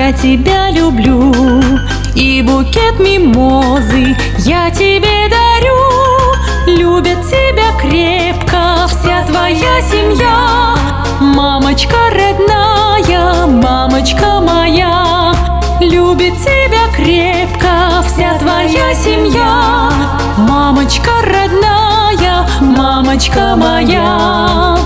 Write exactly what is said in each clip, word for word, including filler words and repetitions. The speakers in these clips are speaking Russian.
я тебя люблю, и букет мимозы я тебе дарю. Любят тебя крепко вся твоя семья. Мамочка родная, мамочка моя, любит тебя крепко вся твоя семья. Мамочка родная, мамочка моя.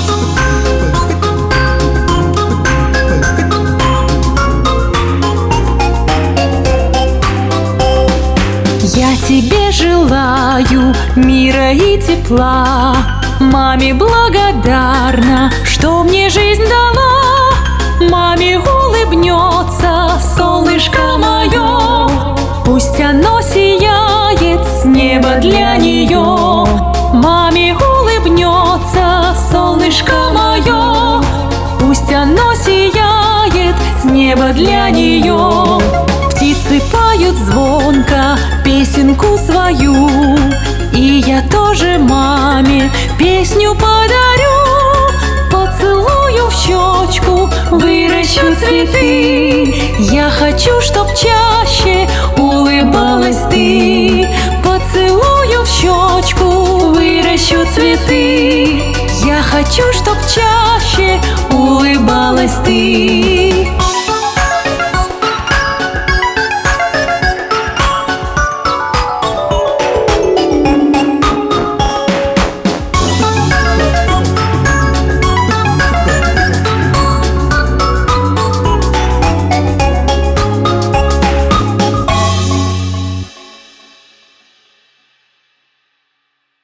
Я тебе желаю мира и тепла, маме благодарна, что мне жизнь дала. Маме улыбнется солнышко мое, пусть оно сияет с неба для нее. Маме улыбнется солнышко мое, пусть оно сияет с неба для нее. Птицы поют звонко песенку свою, и я тоже маме песню подарю. Поцелую в щечку, выращу цветы. Я хочу, чтоб чаще улыбалась ты. Поцелую в щечку, выращу цветы. Я хочу, чтоб чаще улыбалась ты.